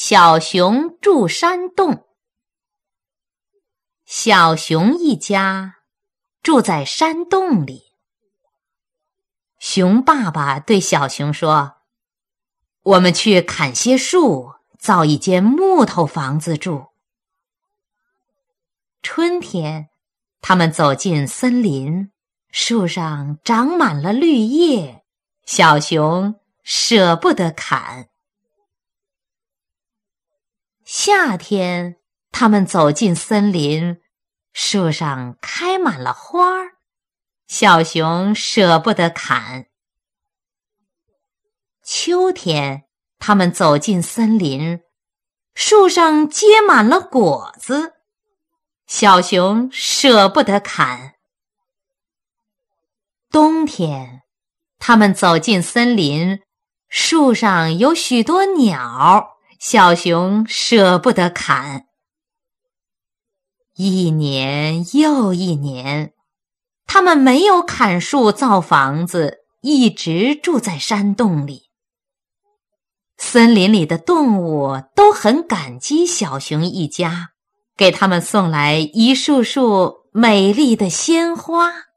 小熊住山洞。小熊一家住在山洞里。熊爸爸对小熊说：“我们去砍些树，造一间木头房子住。”春天，他们走进森林，树上长满了绿叶，小熊舍不得砍。夏天，他们走进森林，树上开满了花儿，小熊舍不得砍。秋天，他们走进森林，树上结满了果子，小熊舍不得砍。冬天，他们走进森林，树上有许多鸟，小熊舍不得砍。一年又一年，他们没有砍树造房子，一直住在山洞里。森林里的动物都很感激小熊一家，给他们送来一束束美丽的鲜花。